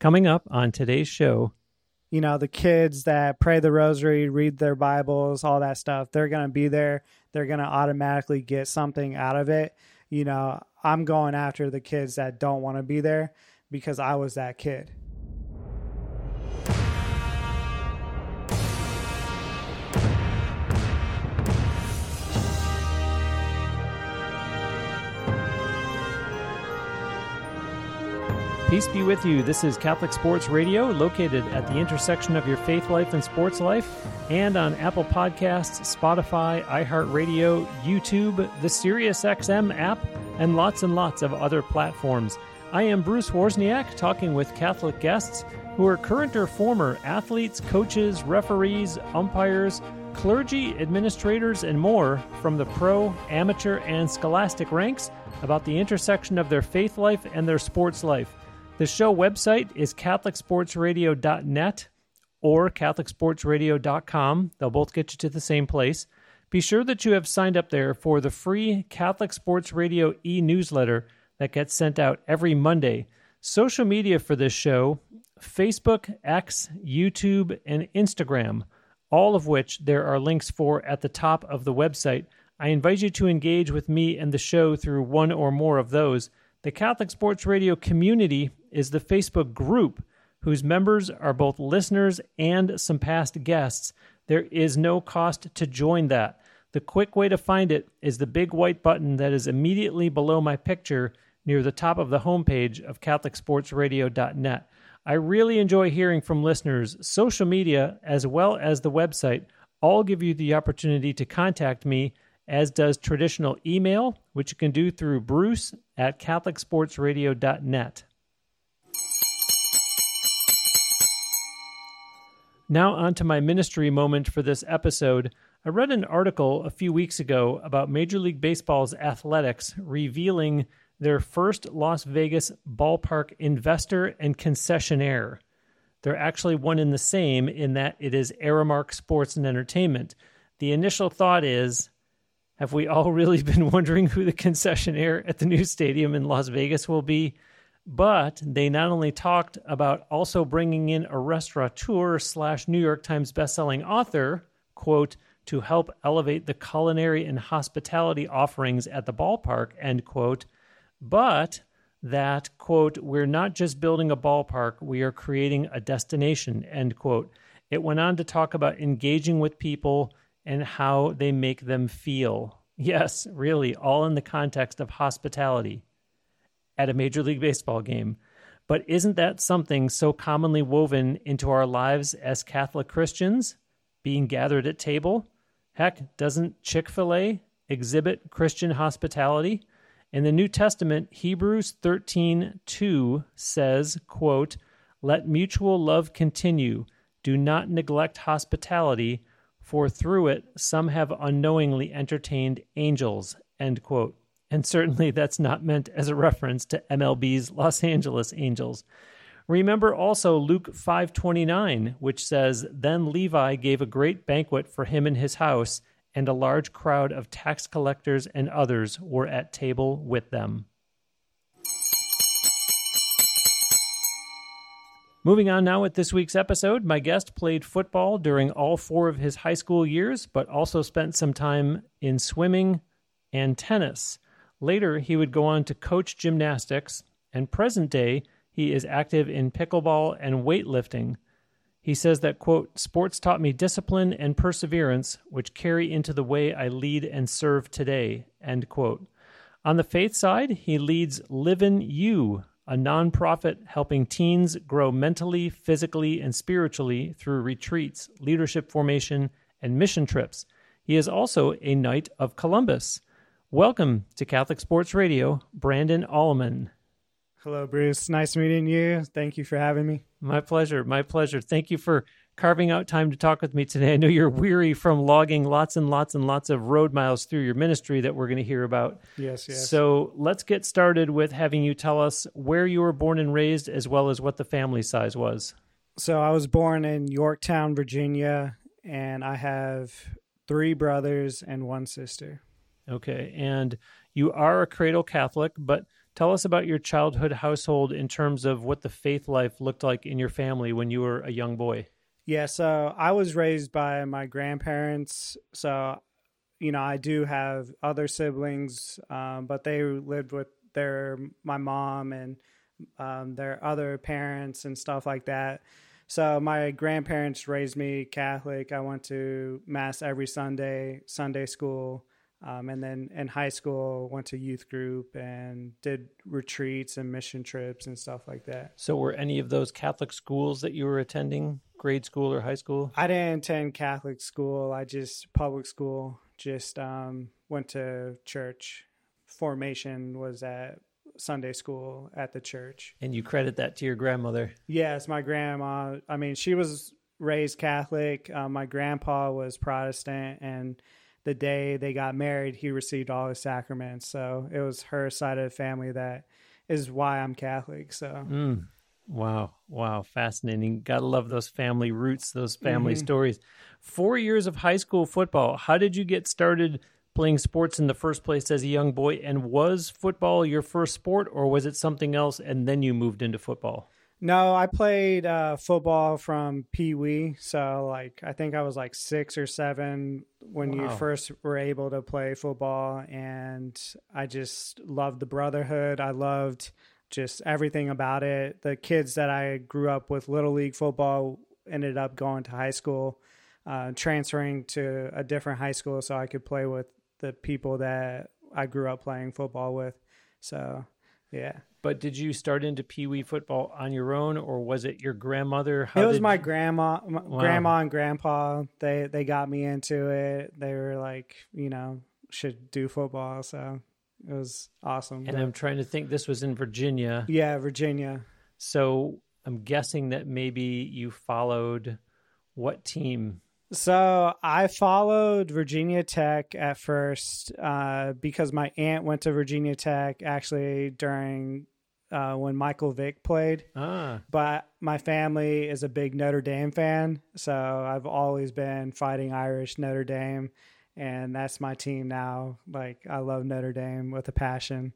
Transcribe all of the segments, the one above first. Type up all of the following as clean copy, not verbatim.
Coming up on today's show, you know, the kids that pray the rosary, read their Bibles, all that stuff, they're going to be there. They're going to automatically get something out of it. You know, I'm going after the kids that don't want to be there because I was that kid. Peace be with you. This is Catholic Sports Radio, located at the intersection of your faith life and sports life, and on Apple Podcasts, Spotify, iHeartRadio, YouTube, the SiriusXM app, and lots of other platforms. I am Bruce Wozniak, talking with Catholic guests who are current or former athletes, coaches, referees, umpires, clergy, administrators, and more from the pro, amateur, and scholastic ranks about the intersection of their faith life and their sports life. The show website is catholicsportsradio.net or catholicsportsradio.com. They'll both get you to the same place. Be sure that you have signed up there for the free Catholic Sports Radio e-newsletter that gets sent out every Monday. Social media for this show, Facebook, X, YouTube, and Instagram, all of which there are links for at the top of the website. I invite you to engage with me and the show through one or more of those. The Catholic Sports Radio community is the Facebook group whose members are both listeners and some past guests. There is no cost to join that. The quick way to find it is the big white button that is immediately below my picture near the top of the homepage of catholicsportsradio.net. I really enjoy hearing from listeners. Social media, as well as the website, all give you the opportunity to contact me, as does traditional email, which you can do through bruce@catholicsportsradio.net. Now on to my ministry moment for this episode. I read an article a few weeks ago about Major League Baseball's athletics revealing their first Las Vegas ballpark investor and concessionaire. They're actually one and the same in that it is Aramark Sports and Entertainment. The initial thought is, have we all really been wondering who the concessionaire at the new stadium in Las Vegas will be? But they not only talked about also bringing in a restaurateur/New York Times bestselling author, quote, to help elevate the culinary and hospitality offerings at the ballpark, end quote, but that, quote, we're not just building a ballpark, we are creating a destination, end quote. It went on to talk about engaging with people and how they make them feel. Yes, really, all in the context of hospitality at a Major League Baseball game. But isn't that something so commonly woven into our lives as Catholic Christians, being gathered at table? Heck, doesn't Chick-fil-A exhibit Christian hospitality? In the New Testament, Hebrews 13:2 says, quote, let mutual love continue. Do not neglect hospitality, for through it some have unknowingly entertained angels, end quote. And certainly that's not meant as a reference to MLB's Los Angeles Angels. Remember also Luke 5:29, which says, then Levi gave a great banquet for him and his house, and a large crowd of tax collectors and others were at table with them. Moving on now with this week's episode, my guest played football during all 4 of his high school years, but also spent some time in swimming and tennis. Later, he would go on to coach gymnastics, and present day, he is active in pickleball and weightlifting. He says that, quote, sports taught me discipline and perseverance, which carry into the way I lead and serve today, end quote. On the faith side, he leads Livin' You, a nonprofit helping teens grow mentally, physically, and spiritually through retreats, leadership formation, and mission trips. He is also a Knight of Columbus. Welcome to Catholic Sports Radio, Brandon Alleman. Hello, Bruce. Nice meeting you. Thank you for having me. My pleasure. My pleasure. Thank you for carving out time to talk with me today. I know you're weary from logging lots and lots and lots of road miles through your ministry that we're going to hear about. Yes. So let's get started with having you tell us where you were born and raised, as well as what the family size was. So I was born in Yorktown, Virginia, and I have 3 brothers and 1 sister. Okay, and you are a cradle Catholic, but Tell us about your childhood household in terms of what the faith life looked like in your family when you were a young boy. Yeah, so I was raised by my grandparents. So, I do have other siblings, but they lived with my mom and their other parents and stuff like that. So my grandparents raised me Catholic. I went to Mass every Sunday, Sunday school. And then in high school, went to youth group and did retreats and mission trips and stuff like that. So were any of those Catholic schools that you were attending, grade school or high school? I didn't attend Catholic school. I just public school, just went to church. Formation was at Sunday school at the church. And you credit that to your grandmother? Yes, my grandma. I mean, she was raised Catholic. My grandpa was Protestant, and the day they got married, he received all his sacraments. So it was her side of the family that is why I'm Catholic. So, Wow. Fascinating. Gotta love those family roots, those family stories. 4 years of high school football. How did you get started playing sports in the first place as a young boy? And was football your first sport, or was it something else and then you moved into football? no, I played football from Pee Wee. So, I think I was 6 or 7 when you first were able to play football. And I just loved the brotherhood. I loved just everything about it. The kids that I grew up with Little League football ended up going to high school, transferring to a different high school so I could play with the people that I grew up playing football with. So, yeah. But did you start into Pee Wee football on your own, or was it your grandmother? My grandma and grandpa. They got me into it. They were like, should do football. So it was awesome. And I'm trying to think, this was in Virginia. Yeah, Virginia. So I'm guessing that maybe you followed what team? So I followed Virginia Tech at first because my aunt went to Virginia Tech actually during when Michael Vick played. But my family is a big Notre Dame fan, so I've always been Fighting Irish Notre Dame, and that's my team now. I love Notre Dame with a passion.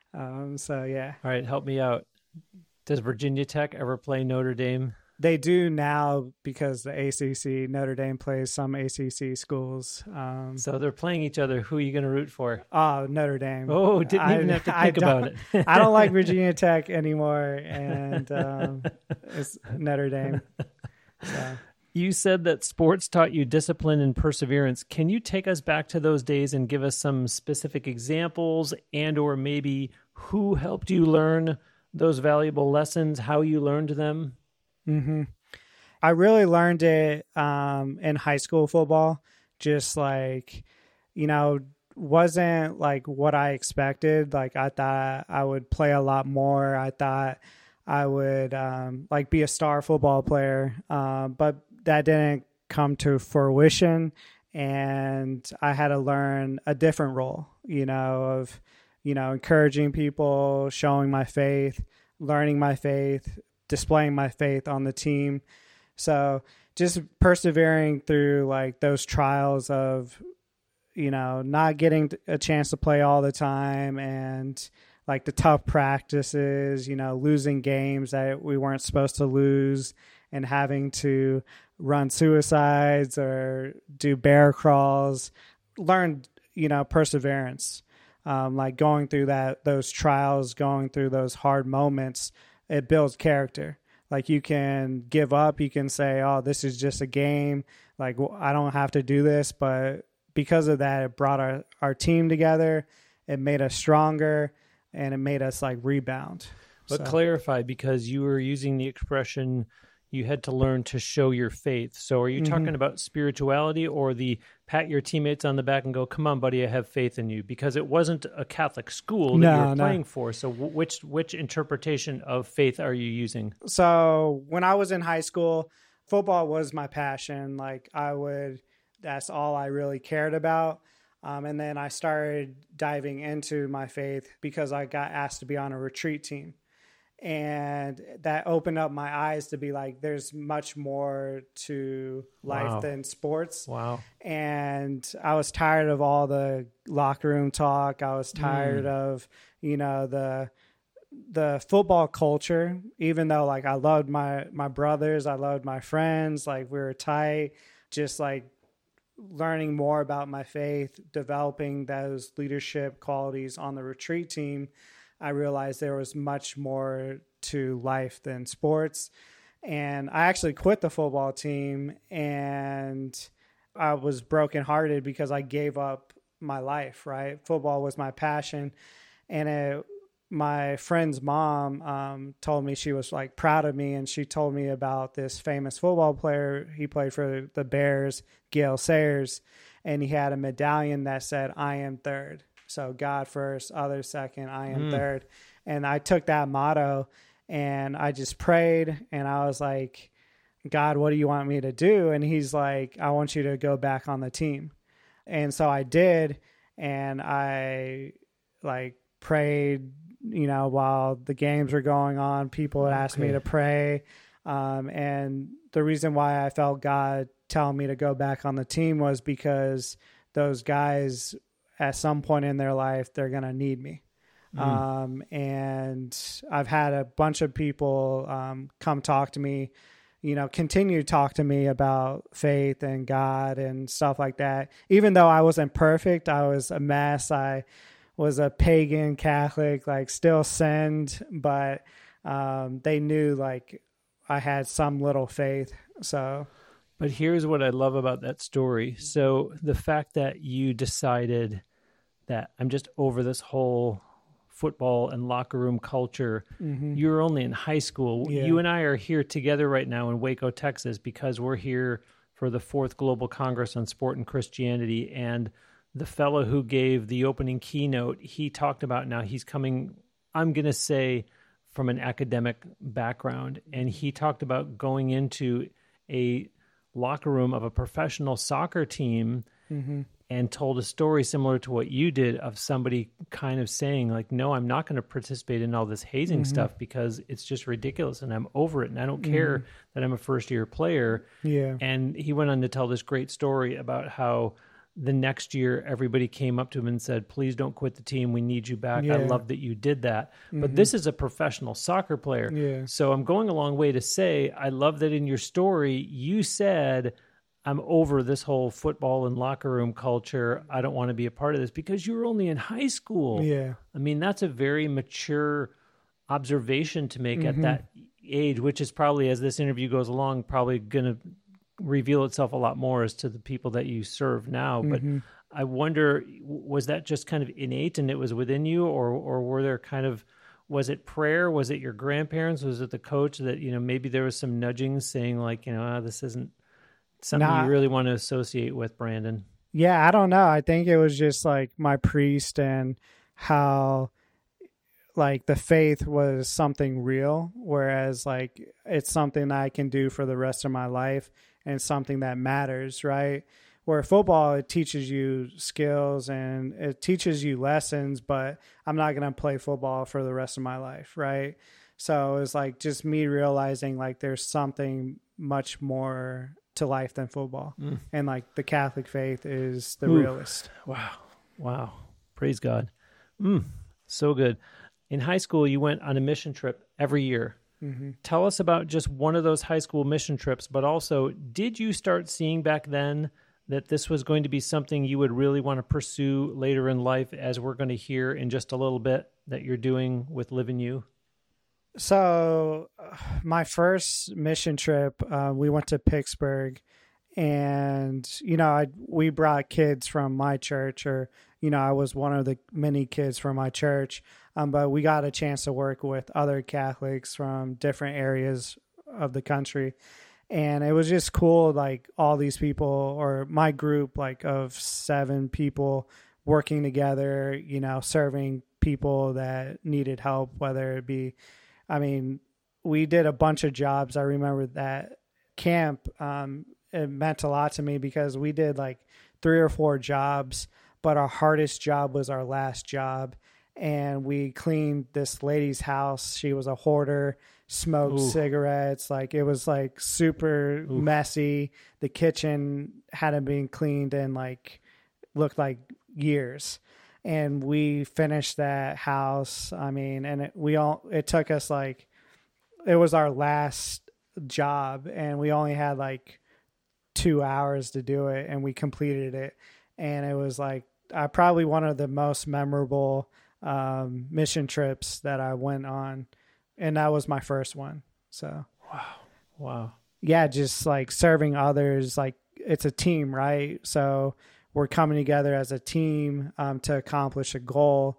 So yeah. All right, help me out. Does Virginia Tech ever play Notre Dame? They do now because the ACC, Notre Dame plays some ACC schools. So they're playing each other. Who are you going to root for? Oh, Notre Dame. Oh, didn't even have to think about it. I don't like Virginia Tech anymore, and it's Notre Dame. So. You said that sports taught you discipline and perseverance. Can you take us back to those days and give us some specific examples and or maybe who helped you learn those valuable lessons, how you learned them? Mm-hmm. I really learned it in high school football. Just wasn't what I expected. I thought I would play a lot more. I thought I would be a star football player, but that didn't come to fruition. And I had to learn a different role, of encouraging people, showing my faith, learning my faith, displaying my faith on the team. So just persevering through those trials of, not getting a chance to play all the time and the tough practices, losing games that we weren't supposed to lose and having to run suicides or do bear crawls, learn, perseverance, going through those trials, going through those hard moments. It builds character. You can give up. You can say, oh, this is just a game. I don't have to do this. But because of that, it brought our team together. It made us stronger, and it made us rebound. But clarify, because you were using the expression you had to learn to show your faith. So are you talking about spirituality or the pat your teammates on the back and go, come on, buddy, I have faith in you? Because it wasn't a Catholic school that you were playing for. So which interpretation of faith are you using? So when I was in high school, football was my passion. That's all I really cared about. And then I started diving into my faith because I got asked to be on a retreat team. And that opened up my eyes to be there's much more to life than sports. Wow. And I was tired of all the locker room talk. I was tired of, the the football culture, even though like I loved my brothers, I loved my friends, like we were tight, just like learning more about my faith, developing those leadership qualities on the retreat team, I realized there was much more to life than sports. And I actually quit the football team, and I was brokenhearted because I gave up my life, right? Football was my passion. And my friend's mom told me she was like proud of me, and she told me about this famous football player. He played for the Bears, Gale Sayers, and he had a medallion that said, "I am third." So God first, others second, I am third. And I took that motto and I just prayed, and I was like, God, what do you want me to do? And he's like, I want you to go back on the team. And so I did, and I like prayed, while the games were going on. People would ask me to pray. And the reason why I felt God telling me to go back on the team was because those guys, at some point in their life, they're going to need me. And I've had a bunch of people come talk to me, continue to talk to me about faith and God and stuff like that. Even though I wasn't perfect, I was a mess. I was a pagan Catholic, like still sinned, but they knew like I had some little faith. So, but here's what I love about that story. So the fact that you decided that I'm just over this whole football and locker room culture. You were only in high school. Yeah. You and I are here together right now in Waco, Texas, because we're here for the 4th Global Congress on Sport and Christianity. And the fellow who gave the opening keynote, he talked about, now he's coming, I'm going to say, from an academic background. And he talked about going into a locker room of a professional soccer team and told a story similar to what you did, of somebody kind of saying like, no, I'm not going to participate in all this hazing stuff because it's just ridiculous and I'm over it. And I don't care that I'm a first-year player. Yeah. And he went on to tell this great story about how the next year everybody came up to him and said, please don't quit the team. We need you back. I love that you did that. But this is a professional soccer player. Yeah. So I'm going a long way to say, I love that in your story, you said, I'm over this whole football and locker room culture. I don't want to be a part of this, because you were only in high school. Yeah. I mean, that's a very mature observation to make at that age, which is probably, as this interview goes along, probably going to reveal itself a lot more as to the people that you serve now. But I wonder, was that just kind of innate and it was within you, or were there kind of, was it prayer? Was it your grandparents? Was it the coach that, maybe there was some nudging saying like, this isn't something you really want to associate with, Brandon? Yeah, I don't know. I think it was just like my priest, and how like the faith was something real, whereas like it's something that I can do for the rest of my life and something that matters, right? Where football, it teaches you skills and it teaches you lessons, but I'm not going to play football for the rest of my life, right? So it was like just me realizing like there's something much more to life than football. And like the Catholic faith is the realest. Wow. Praise God. So good. In high school, you went on a mission trip every year. Tell us about just one of those high school mission trips, but also, did you start seeing back then that this was going to be something you would really want to pursue later in life, as we're going to hear in just a little bit that you're doing with Live in You? So my first mission trip, we went to Pittsburgh, and, we brought kids from my church, or, I was one of the many kids from my church, but we got a chance to work with other Catholics from different areas of the country. And it was just cool, like all these people, or my group, like of 7 people working together, serving people that needed help, whether it be, we did a bunch of jobs. I remember that camp, it meant a lot to me because we did like 3 or 4 jobs, but our hardest job was our last job. And we cleaned this lady's house. She was a hoarder, smoked cigarettes. Like it was like super messy. The kitchen hadn't been cleaned in like, looked like years. and we finished that house. I mean, and it took us like, it was our last job, and we only had like 2 hours to do it, and we completed it. And it was like probably one of the most memorable mission trips that I went on, and that was my first one. So wow, yeah, just like serving others, like it's a team, right? So we're coming together as a team to accomplish a goal,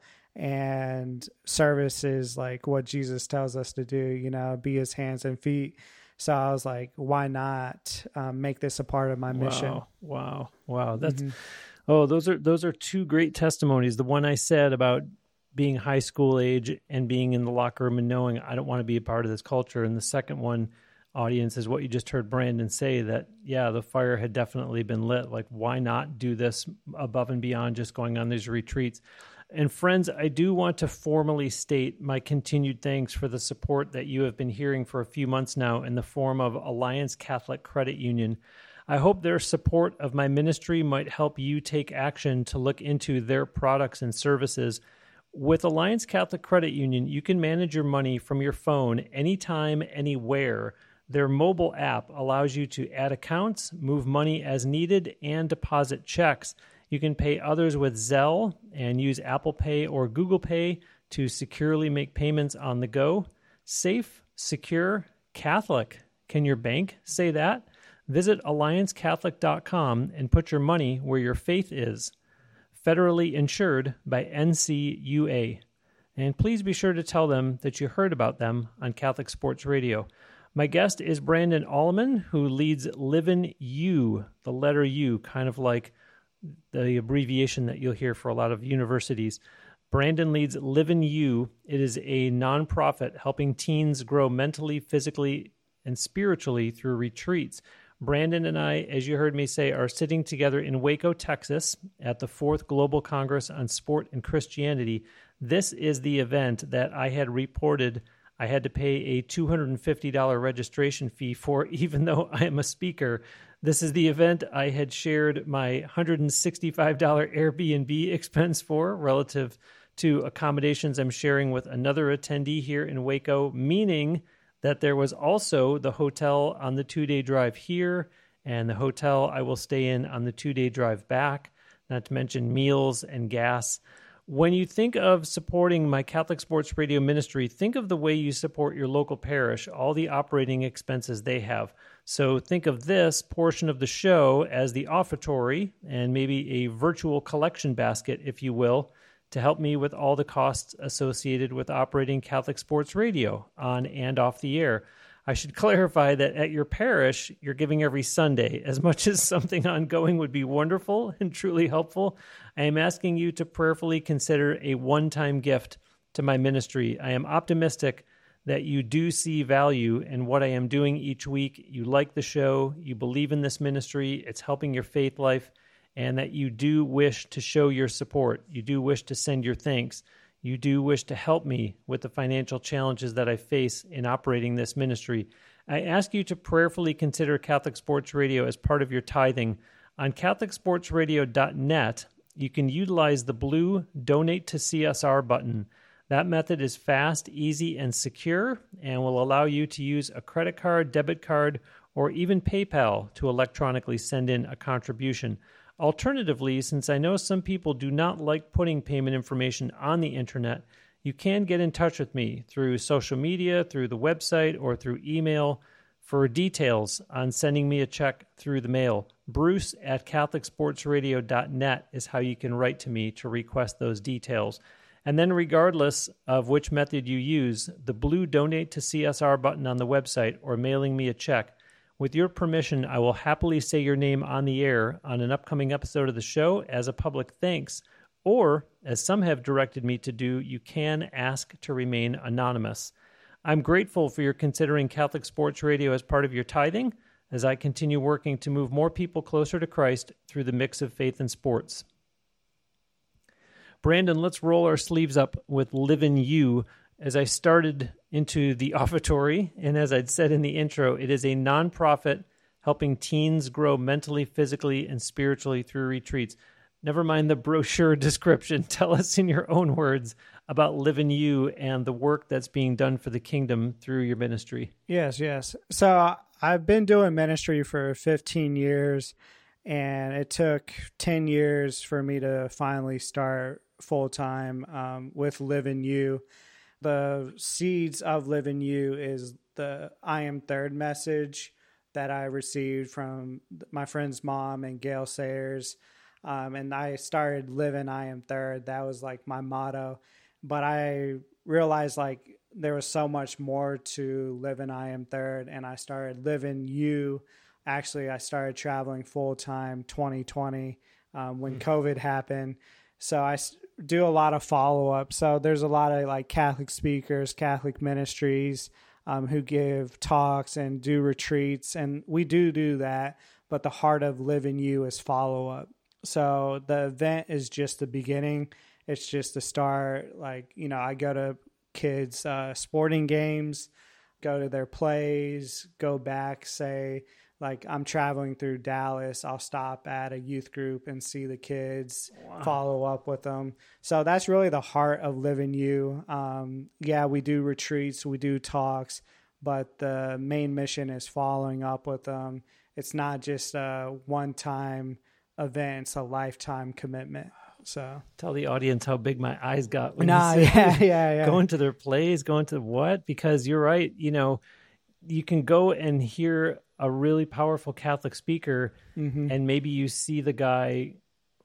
and service is like what Jesus tells us to do, be his hands and feet. So I was like, why not make this a part of my mission? Wow. That's those are two great testimonies. The one I said about being high school age and being in the locker room and knowing I don't want to be a part of this culture. And the second one, audience, is what you just heard Brandon say, that, yeah, the fire had definitely been lit. Like, why not do this above and beyond just going on these retreats? And friends, I do want to formally state my continued thanks for the support that you have been hearing for a few months now in the form of Alliance Catholic Credit Union. I hope their support of my ministry might help you take action to look into their products and services. With Alliance Catholic Credit Union, you can manage your money from your phone anytime, anywhere. Their mobile app allows you to add accounts, move money as needed, and deposit checks. You can pay others with Zelle and use Apple Pay or Google Pay to securely make payments on the go. Safe, secure, Catholic. Can your bank say that? Visit alliancecatholic.com and put your money where your faith is. Federally insured by NCUA. And please be sure to tell them that you heard about them on Catholic Sports Radio. My guest is Brandon Alleman, who leads Livin' U, the letter U, kind of like the abbreviation that you'll hear for a lot of universities. Brandon leads Livin' U. It is a nonprofit helping teens grow mentally, physically, and spiritually through retreats. Brandon and I, as you heard me say, are sitting together in Waco, Texas, at the 4th Global Congress on Sport and Christianity. This is the event that I had reported I had to pay a $250 registration fee for, even though I am a speaker. This is the event I had shared my $165 Airbnb expense for relative to accommodations I'm sharing with another attendee here in Waco, meaning that there was also the hotel on the 2-day drive here and the hotel I will stay in on the 2-day drive back, not to mention meals and gas. When you think of supporting my Catholic Sports Radio ministry, think of the way you support your local parish, all the operating expenses they have. So think of this portion of the show as the offertory and maybe a virtual collection basket, if you will, to help me with all the costs associated with operating Catholic Sports Radio on and off the air. I should clarify that at your parish, you're giving every Sunday. As much as something ongoing would be wonderful and truly helpful, I am asking you to prayerfully consider a one-time gift to my ministry. I am optimistic that you do see value in what I am doing each week. You like the show, you believe in this ministry, it's helping your faith life, and that you do wish to show your support. You do wish to send your thanks. You do wish to help me with the financial challenges that I face in operating this ministry. I ask you to prayerfully consider Catholic Sports Radio as part of your tithing. On CatholicSportsRadio.net, you can utilize the blue Donate to CSR button. That method is fast, easy, and secure, and will allow you to use a credit card, debit card, or even PayPal to electronically send in a contribution. Alternatively, since I know some people do not like putting payment information on the internet, you can get in touch with me through social media, through the website, or through email for details on sending me a check through the mail. Bruce at CatholicSportsRadio.net is how you can write to me to request those details. And then regardless of which method you use, the blue Donate to CSR button on the website or mailing me a check, with your permission, I will happily say your name on the air on an upcoming episode of the show as a public thanks, or, as some have directed me to do, you can ask to remain anonymous. I'm grateful for your considering Catholic Sports Radio as part of your tithing, as I continue working to move more people closer to Christ through the mix of faith and sports. Brandon, let's roll our sleeves up with Livin' U. As I started into the offertory, and as I'd said in the intro, it is a nonprofit helping teens grow mentally, physically, and spiritually through retreats. Never mind the brochure description. Tell us in your own words about Live in You and the work that's being done for the kingdom through your ministry. Yes. So I've been doing ministry for 15 years, and it took 10 years for me to finally start full-time with Live in You. The seeds of Live in You is the I Am Third message that I received from my friend's mom and Gail Sayers. And I started living I Am Third. That was like my motto. But I realized like there was so much more to living I Am Third, and I started Living You. Actually, I started traveling full-time 2020 when COVID happened. So I do a lot of follow-up. So there's a lot of like Catholic speakers, Catholic ministries who give talks and do retreats. And we do that. But the heart of Living You is follow-up. So the event is just the beginning. It's just the start. Like, you know, I go to kids' sporting games, go to their plays, go back, say, like I'm traveling through Dallas, I'll stop at a youth group and see the kids, follow up with them. So that's really the heart of Living You. Yeah, we do retreats, we do talks, but the main mission is following up with them. It's not just a one-time event, it's a lifetime commitment. So tell the audience how big my eyes got when you said yeah. Going to their plays, going to what? Because you're right. You know, you can go and hear a really powerful Catholic speaker, and maybe you see the guy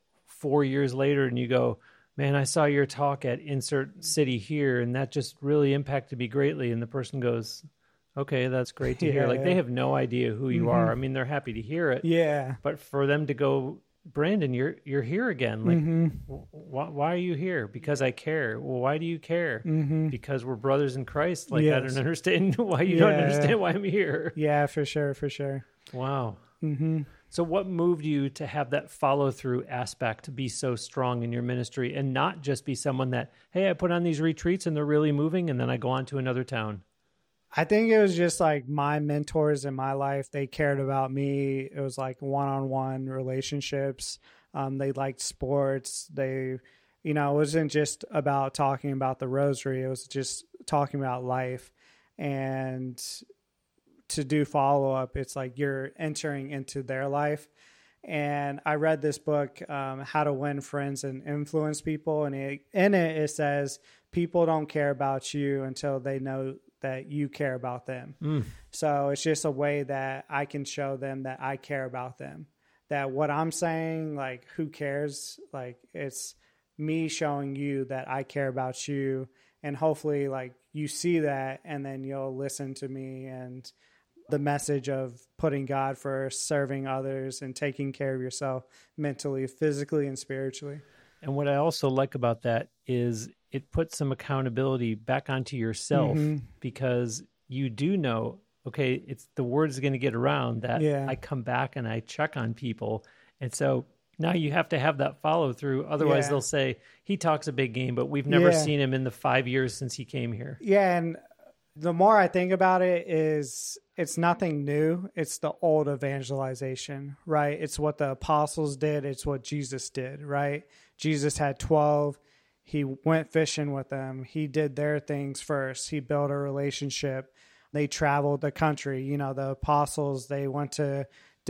4 years later and you go, man, I saw your talk at insert city here, and that just really impacted me greatly. And the person goes, okay, that's great to hear. Like they have no idea who you are. I mean, they're happy to hear it. Yeah. But for them to go, Brandon, you're here again. Like, why are you here? Because I care. Well, why do you care? Because we're brothers in Christ. Like, I don't understand why you don't understand why I'm here. Yeah, for sure. Wow. So what moved you to have that follow-through aspect to be so strong in your ministry and not just be someone that, hey, I put on these retreats and they're really moving and then I go on to another town? I think it was just like my mentors in my life. They cared about me. It was like one-on-one relationships. They liked sports. They, you know, it wasn't just about talking about the rosary. It was just talking about life. And to do follow-up, it's like you're entering into their life. And I read this book, How to Win Friends and Influence People. And in it says, people don't care about you until they know that you care about them. So it's just a way that I can show them that I care about them, that what I'm saying, like, who cares? Like, it's me showing you that I care about you. And hopefully, like, you see that and then you'll listen to me and the message of putting God first, serving others, and taking care of yourself mentally, physically, and spiritually. And what I also like about that is it puts some accountability back onto yourself because you do know, okay, it's the word is going to get around that I come back and I check on people. And so now you have to have that follow through. Otherwise they'll say, he talks a big game, but we've never seen him in the 5 years since he came here. Yeah. And the more I think about it is it's nothing new. It's the old evangelization, right? It's what the apostles did. It's what Jesus did, right? Jesus had 12. He went fishing with them. He did their things first. He built a relationship. They traveled the country. You know, the apostles, they went to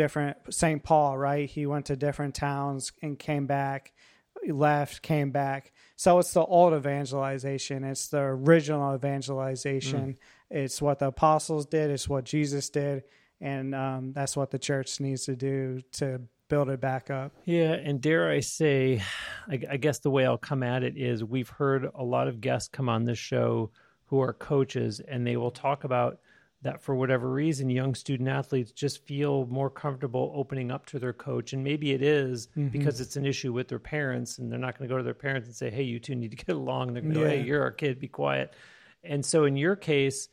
St. Paul, right? He went to different towns and came back, left, came back. So it's the old evangelization. It's the original evangelization. It's what the apostles did. It's what Jesus did. And that's what the church needs to do to build it back up. Yeah, and dare I say, I guess the way I'll come at it is we've heard a lot of guests come on this show who are coaches, and they will talk about that for whatever reason, young student athletes just feel more comfortable opening up to their coach. And maybe it is because it's an issue with their parents, and they're not going to go to their parents and say, hey, you two need to get along. They're going to go, hey, you're our kid, be quiet. And so in your case,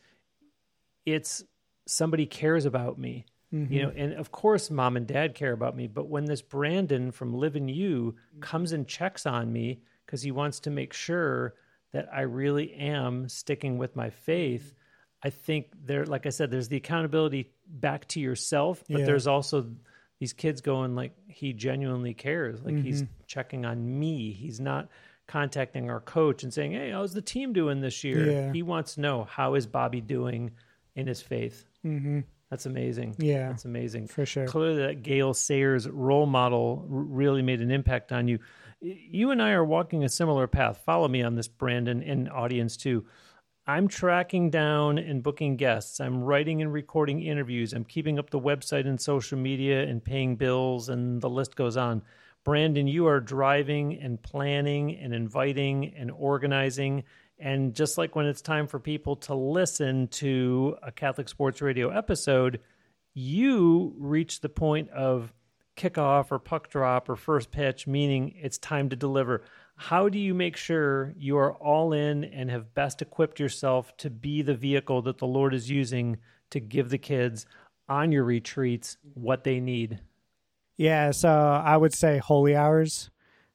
it's somebody cares about me. You know, and of course, mom and dad care about me. But when this Brandon from Live in You comes and checks on me because he wants to make sure that I really am sticking with my faith, I think there, like I said, there's the accountability back to yourself, but there's also these kids going like, he genuinely cares. Like he's checking on me. He's not contacting our coach and saying, hey, how's the team doing this year? Yeah. He wants to know, how is Bobby doing in his faith? Mm-hmm. That's amazing. Yeah. That's amazing. For sure. Clearly that Gail Sayers role model really made an impact on you. You and I are walking a similar path. Follow me on this, Brandon, and audience too. I'm tracking down and booking guests. I'm writing and recording interviews. I'm keeping up the website and social media and paying bills, and the list goes on. Brandon, you are driving and planning and inviting and organizing. And just like when it's time for people to listen to a Catholic Sports Radio episode, you reach the point of kickoff or puck drop or first pitch, meaning it's time to deliver. How do you make sure you are all in and have best equipped yourself to be the vehicle that the Lord is using to give the kids on your retreats what they need? Yeah, so I would say holy hours.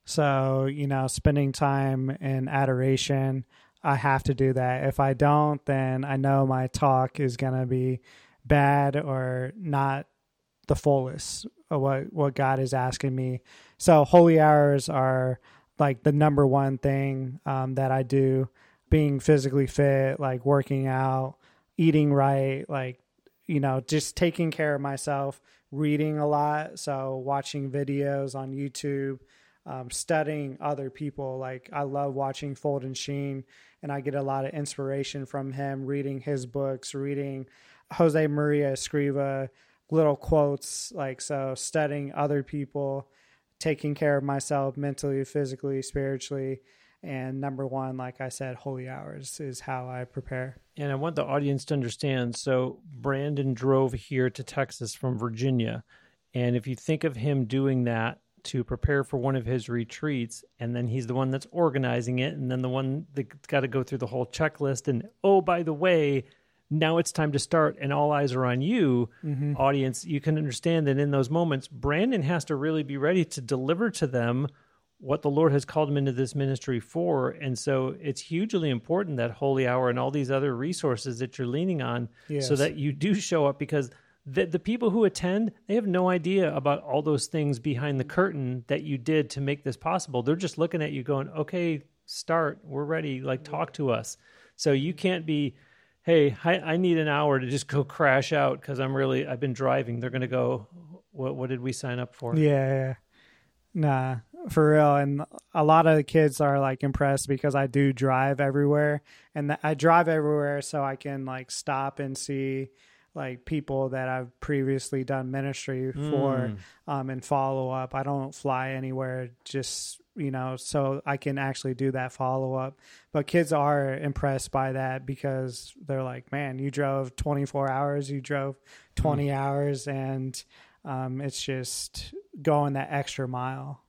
So, spending time in adoration, I have to do that. If I don't, then I know my talk is going to be bad or not the fullest of what God is asking me. So holy hours are like the number one thing that I do. Being physically fit, like working out, eating right, like, just taking care of myself, reading a lot. So watching videos on YouTube, studying other people. Like I love watching Fulton Sheen, and I get a lot of inspiration from him, reading his books, reading Jose Maria Escriva, little quotes, like, so studying other people, taking care of myself mentally, physically, spiritually. And number one, like I said, holy hours is how I prepare. And I want the audience to understand. So Brandon drove here to Texas from Virginia. And if you think of him doing that to prepare for one of his retreats, and then he's the one that's organizing it, and then the one that's got to go through the whole checklist. And, oh, by the way, now it's time to start, and all eyes are on you, audience. You can understand that in those moments, Brandon has to really be ready to deliver to them what the Lord has called him into this ministry for. And so it's hugely important, that holy hour and all these other resources that you're leaning on, so that you do show up, because the people who attend, they have no idea about all those things behind the curtain that you did to make this possible. They're just looking at you going, okay, start, we're ready, like talk to us. So you can't be, hey, I need an hour to just go crash out because I've been driving. They're going to go, what did we sign up for? Yeah. Nah, for real. And a lot of the kids are like impressed because I do drive everywhere, and I drive everywhere so I can like stop and see like people that I've previously done ministry for, and follow up. I don't fly anywhere, just, so I can actually do that follow up. But kids are impressed by that because they're like, man, you drove 24 hours, you drove 20 hours, and it's just going that extra mile,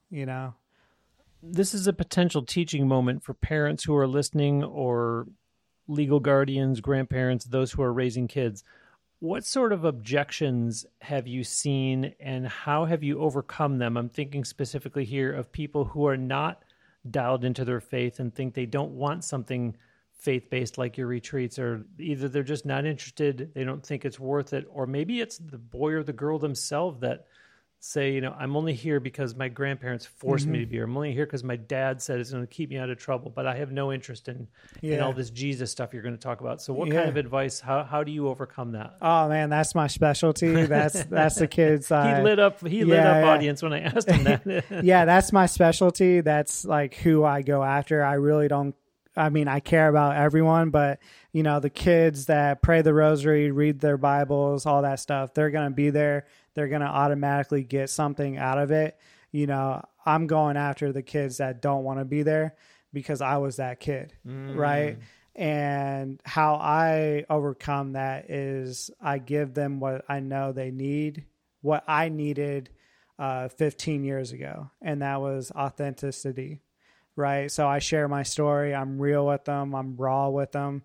This is a potential teaching moment for parents who are listening, or legal guardians, grandparents, those who are raising kids. What sort of objections have you seen, and how have you overcome them? I'm thinking specifically here of people who are not dialed into their faith and think they don't want something faith-based like your retreats, or either they're just not interested, they don't think it's worth it, or maybe it's the boy or the girl themselves that say, I'm only here because my grandparents forced me to be here. I'm only here because my dad said it's going to keep me out of trouble, but I have no interest in all this Jesus stuff you're going to talk about. So what kind of advice, how do you overcome that? Oh man, that's my specialty. That's the kids. He lit up audience when I asked him that. Yeah, that's my specialty. That's like who I go after. I really don't, I care about everyone, but the kids that pray the rosary, read their Bibles, all that stuff, they're going to be there. They're going to automatically get something out of it. I'm going after the kids that don't want to be there because I was that kid, right? And how I overcome that is I give them what I know they need, what I needed 15 years ago, and that was authenticity, right? So I share my story. I'm real with them. I'm raw with them.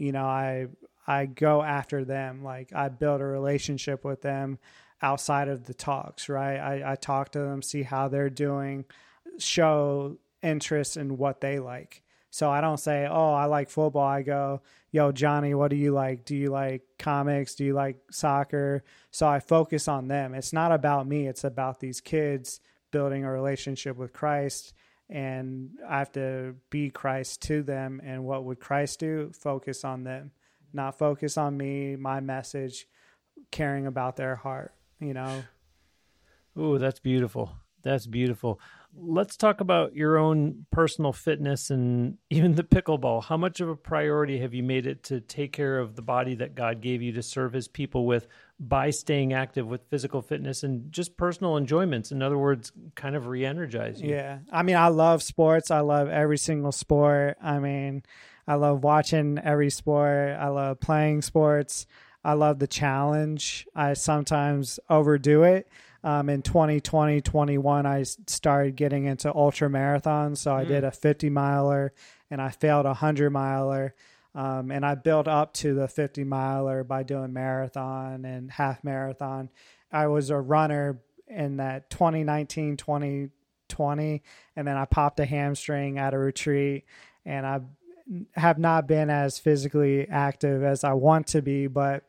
I go after them. Like I build a relationship with them outside of the talks, right? I talk to them, see how they're doing, show interest in what they like. So I don't say, oh, I like football. I go, yo, Johnny, what do you like? Do you like comics? Do you like soccer? So I focus on them. It's not about me. It's about these kids building a relationship with Christ. And I have to be Christ to them. And what would Christ do? Focus on them, not focus on me, my message, caring about their heart, you know? Ooh, that's beautiful. That's beautiful. Let's talk about your own personal fitness and even the pickleball. How much of a priority have you made it to take care of the body that God gave you to serve his people with by staying active with physical fitness and just personal enjoyments? In other words, kind of re-energize you. Yeah. I mean, I love sports. I love every single sport. I mean, I love watching every sport. I love playing sports. I love the challenge. I sometimes overdo it. In 2020, 21, I started getting into ultra marathons. So I did a 50 miler and I failed a 100 miler. And I built up to the 50 miler by doing marathon and half marathon. I was a runner in that 2019, 2020, and then I popped a hamstring at a retreat, and I have not been as physically active as I want to be, but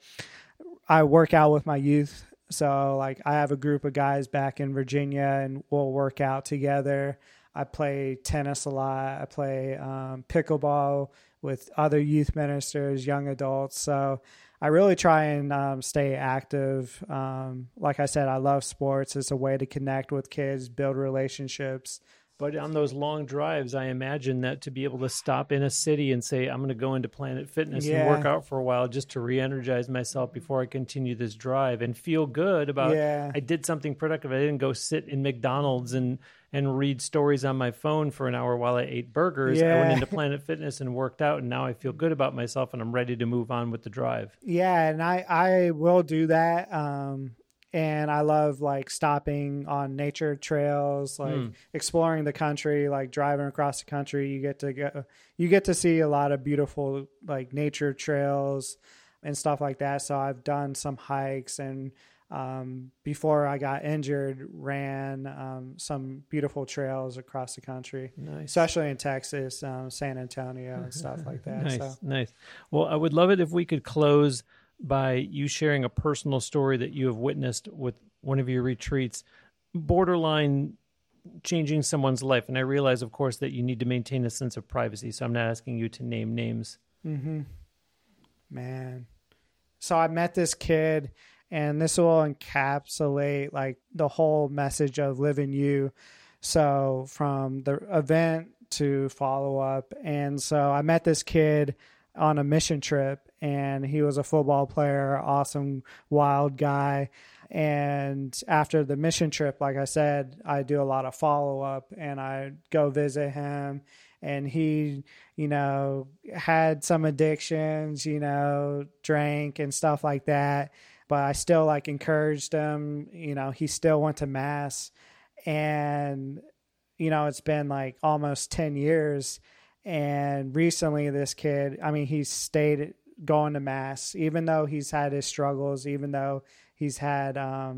I work out with my youth. So like I have a group of guys back in Virginia and we'll work out together. I play tennis a lot. I play pickleball with other youth ministers, young adults. So I really try and stay active. Like I said, I love sports. It's a way to connect with kids, build relationships. But on those long drives, I imagine that to be able to stop in a city and say, I'm going to go into Planet Fitness and work out for a while just to re-energize myself before I continue this drive and feel good about I did something productive. I didn't go sit in McDonald's and read stories on my phone for an hour while I ate burgers. I went into Planet Fitness and worked out, and now I feel good about myself and I'm ready to move on with the drive. Yeah, and I will do that. And I love like stopping on nature trails, like exploring the country, like driving across the country. You get to see a lot of beautiful like nature trails and stuff like that. So I've done some hikes and before I got injured, ran some beautiful trails across the country, especially in Texas, San Antonio and stuff like that. Nice. Well, I would love it if we could close by you sharing a personal story that you have witnessed with one of your retreats, borderline changing someone's life. And I realize, of course, that you need to maintain a sense of privacy, so I'm not asking you to name names. Mm-hmm. Man. So I met this kid, and this will encapsulate like the whole message of Live in You. So from the event to follow up. And so I met this kid on a mission trip, and he was a football player, awesome, wild guy. And after the mission trip, like I said, I do a lot of follow up and I go visit him, and he, you know, had some addictions, you know, drank and stuff like that. But I still like encouraged him, you know, he still went to mass, and, you know, it's been like almost 10 years. And recently this kid, I mean, he's stayed going to mass, even though he's had his struggles, even though he's had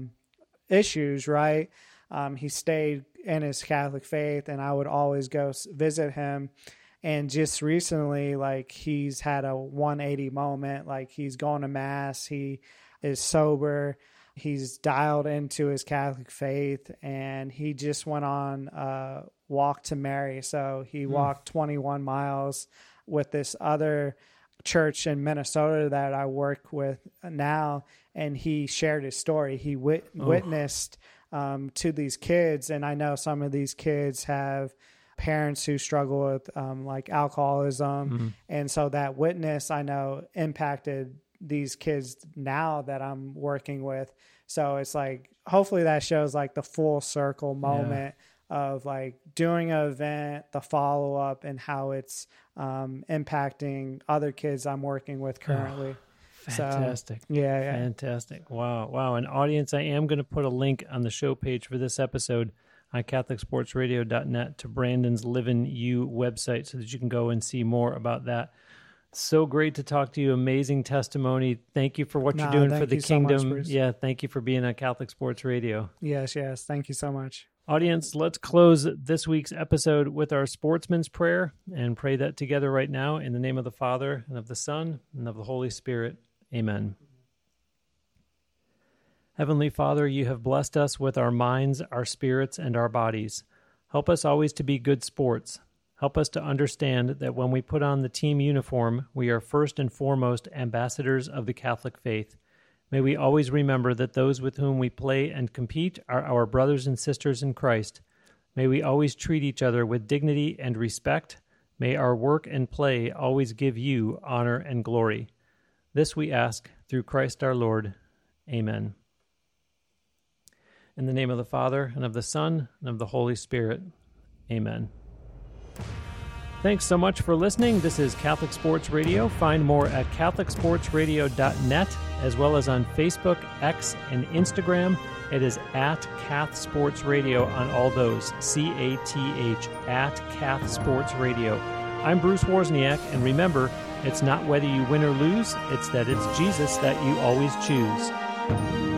issues, right? He stayed in his Catholic faith, and I would always go visit him. And just recently, like, he's had a 180 moment. Like, he's going to mass, he is sober, he's dialed into his Catholic faith, and he just went on a walk to Mary. So he walked 21 miles with this other church in Minnesota that I work with now, and he shared his story. He witnessed to these kids, and I know some of these kids have parents who struggle with like alcoholism, and so that witness, I know, impacted these kids now that I'm working with. So it's like, hopefully that shows like the full circle moment of like doing an event, the follow up, and how it's impacting other kids I'm working with currently. Fantastic. So, yeah. Fantastic. Wow. And audience, I am going to put a link on the show page for this episode on CatholicSportsRadio.net to Brandon's Live in You website so that you can go and see more about that. So great to talk to you. Amazing testimony. Thank you for what you're doing for the kingdom. So much, Bruce. Thank you for being on Catholic Sports Radio. Yes. Thank you so much. Audience, let's close this week's episode with our sportsman's prayer and pray that together right now in the name of the Father and of the Son and of the Holy Spirit. Amen. Heavenly Father, you have blessed us with our minds, our spirits, and our bodies. Help us always to be good sports. Help us to understand that when we put on the team uniform, we are first and foremost ambassadors of the Catholic faith. May we always remember that those with whom we play and compete are our brothers and sisters in Christ. May we always treat each other with dignity and respect. May our work and play always give you honor and glory. This we ask through Christ our Lord. Amen. In the name of the Father, and of the Son, and of the Holy Spirit. Amen. Thanks so much for listening. This is Catholic Sports Radio. Find more at catholicsportsradio.net, as well as on Facebook, X, and Instagram. It is at Cath Sports Radio on all those. CATH, at Cath Sports Radio. I'm Bruce Wozniak, and remember, it's not whether you win or lose, it's that it's Jesus that you always choose.